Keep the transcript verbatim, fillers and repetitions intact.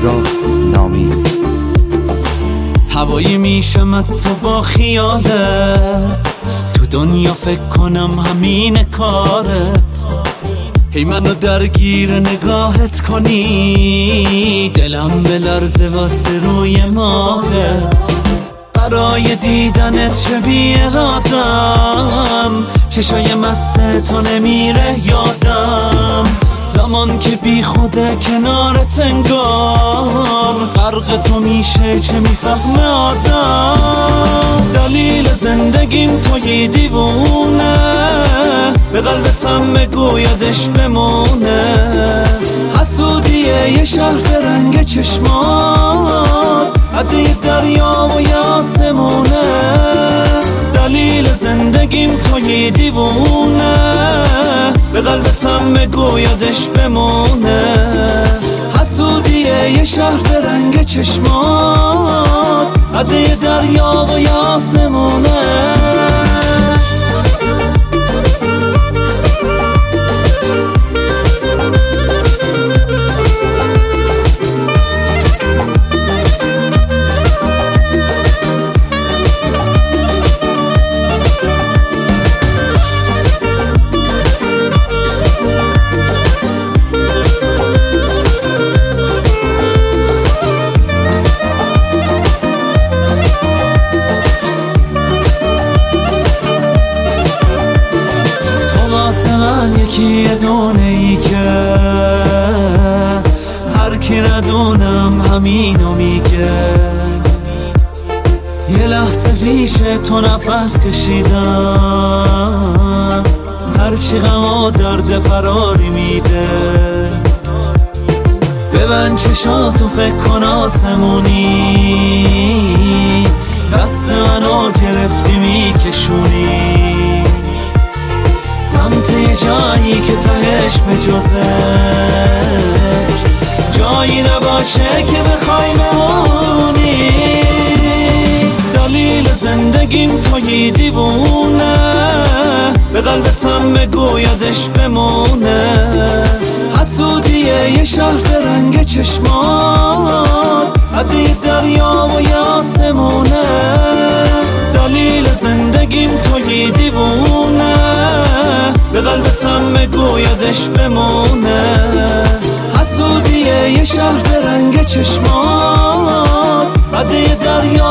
رضا نامی. هوایی میشم تو با خیالت، تو دنیا فکر کنم همین کارت. هی منو درگیر نگاهت کنی، دلم بلرزه واسه روی ماهت. برای دیدنت شبیه رادم، چشای مست تو نمیره یادم. زمان که بی خوده کنارت انگار، غرق تو میشه چه میفهمه آدم. دلیل زندگیم توی دیوونه، به قلبتم بگو یادش بمونه. حسودیه یه شهر به رنگ چشمات، عده دریا و یه آسمونه. دلیل زندگیم توی دیوونه، به قلبتم بگو یادش بمونه. حسودیه یه شهر به رنگ چشمات، عده دریا و یه آسمونه. یکی دونه ای که هر کی ندونم همینو میگه. یه لحظه پیش تو نفس کشیدم، هرچی غم و درد فراری میده. ببند چشاتو فکر کن آسمونی، دست منو گرفتی میکشونی سمت یه جایی که تهش به جزش جایی نباشه که بخوای بمونی. دلیل زندگیم توی دیوونه، به قلبتم بگو یادش بمونه. حسودیه یه شهر به رنگ چشمات، عده دریا و یه آسمونه. دلیل زندگیم توی دیوونه، به قلبتم بگو یادش بمونه. حسودیه یه شهر به رنگ چشمات، عده دریا